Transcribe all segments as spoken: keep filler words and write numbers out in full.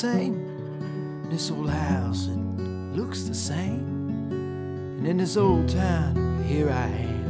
same. This old house, it looks the same. And in this old town, here I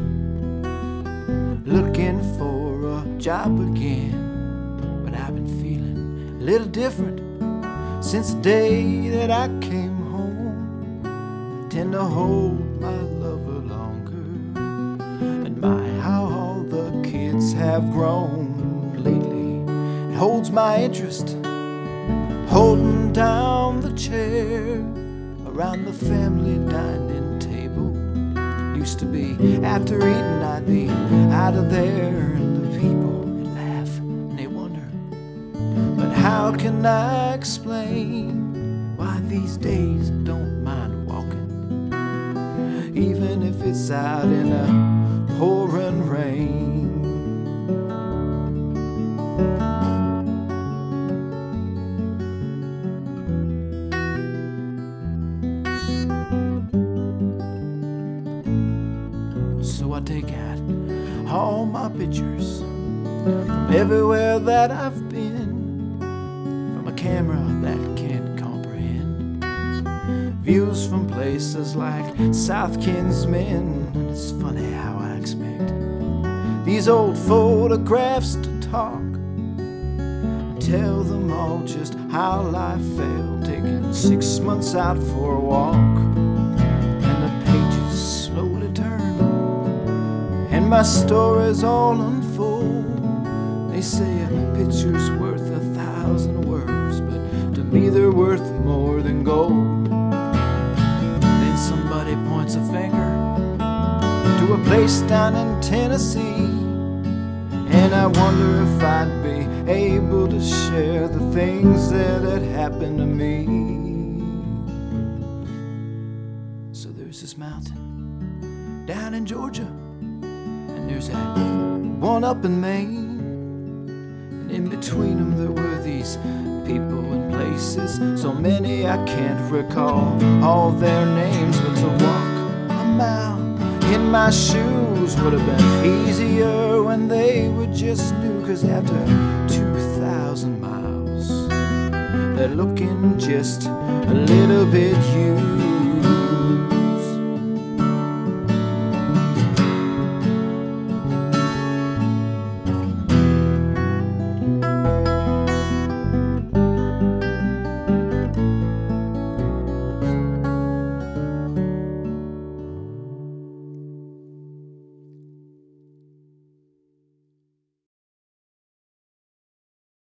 am, looking for a job again. But I've been feeling a little different since the day that I came home. I tend to hold my lover longer, and my, how all the kids have grown lately. It holds my interest, holding down the chair around the family dining table. Used to be after eating I'd be out of there, and the people they laugh and they wonder. But how can I explain why these days I don't mind walking, even if it's out in a pouring rain? So I take out all my pictures from everywhere that I've been, from a camera that can't comprehend views from places like South Kinsman. And it's funny how I expect these old photographs to talk, tell them all just how life felt, taking six months out for a walk. And the pages slowly turn, and my stories all unfold. They say a picture's worth a thousand words, but to me they're worth more than gold. Then somebody points a finger to a place down in Tennessee, and I wonder if I'd be able to share the things that had happened to me. So there's this mountain down in Georgia, and there's that one up in Maine, and in between them there were these people and places, so many I can't recall all their names. But to walk a mile in my shoes would have been easier when they were just new, 'cause after two thousand miles they're looking just a little bit used.